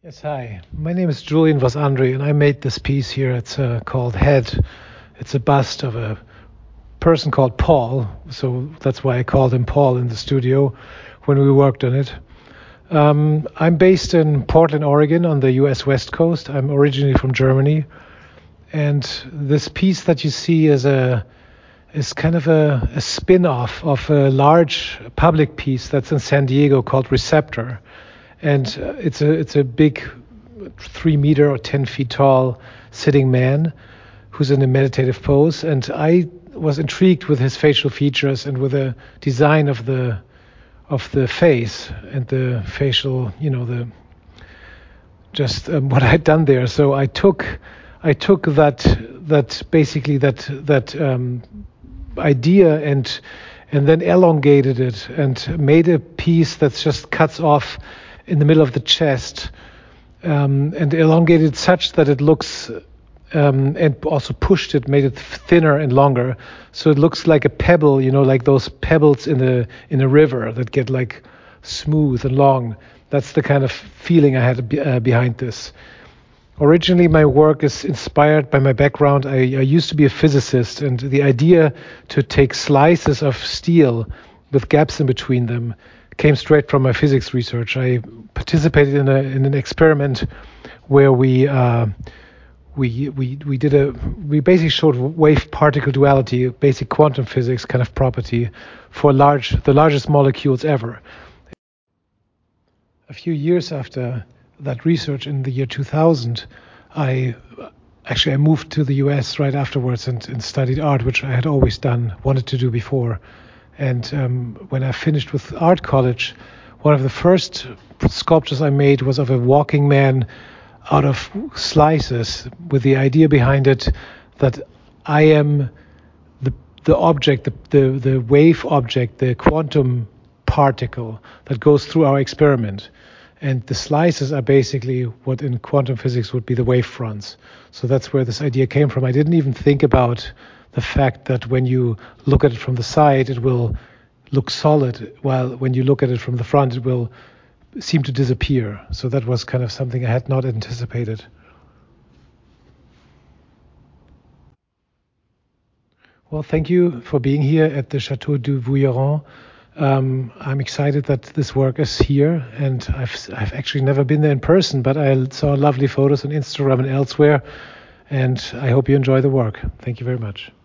Yes, hi. My name is Julian Vasandri, and I made this piece here. It's called Head. It's a bust of a person called Paul, so that's why I called him Paul in the studio when we worked on it. I'm based in Portland, Oregon, on the U.S. West Coast. I'm originally from Germany, and this piece that you see is kind of a spin-off of a large public piece that's in San Diego called Receptor. And it's a big 3 meter or 10 feet tall sitting man who's in a meditative pose. And I was intrigued with his facial features and with the design of the face and the facial, the just what I'd done there. So I took that basically that idea and then elongated it and made a piece that just cuts off in the middle of the chest, and elongated such that it looks, and also pushed it, made it thinner and longer, so it looks like a pebble, like those pebbles in a river that get like smooth and long. That's the kind of feeling I had behind this. Originally, my work is inspired by my background. I used to be a physicist, and the idea to take slices of steel with gaps in between them came straight from my physics research. I participated in an experiment where we basically showed wave particle duality, basic quantum physics kind of property for the largest molecules ever. A few years after that research, in the year 2000, I moved to the US right afterwards and studied art, which I had always wanted to do before. And when I finished with art college, one of the first sculptures I made was of a walking man out of slices, with the idea behind it that I am the object, the wave object, the quantum particle that goes through our experiment. And the slices are basically what in quantum physics would be the wave fronts. So that's where this idea came from. I didn't even think about the fact that when you look at it from the side, it will look solid, while when you look at it from the front, it will seem to disappear. So that was kind of something I had not anticipated. Well, thank you for being here at the Chateau du Bouilleron. I'm excited that this work is here, and I've actually never been there in person, but I saw lovely photos on Instagram and elsewhere, and I hope you enjoy the work. Thank you very much.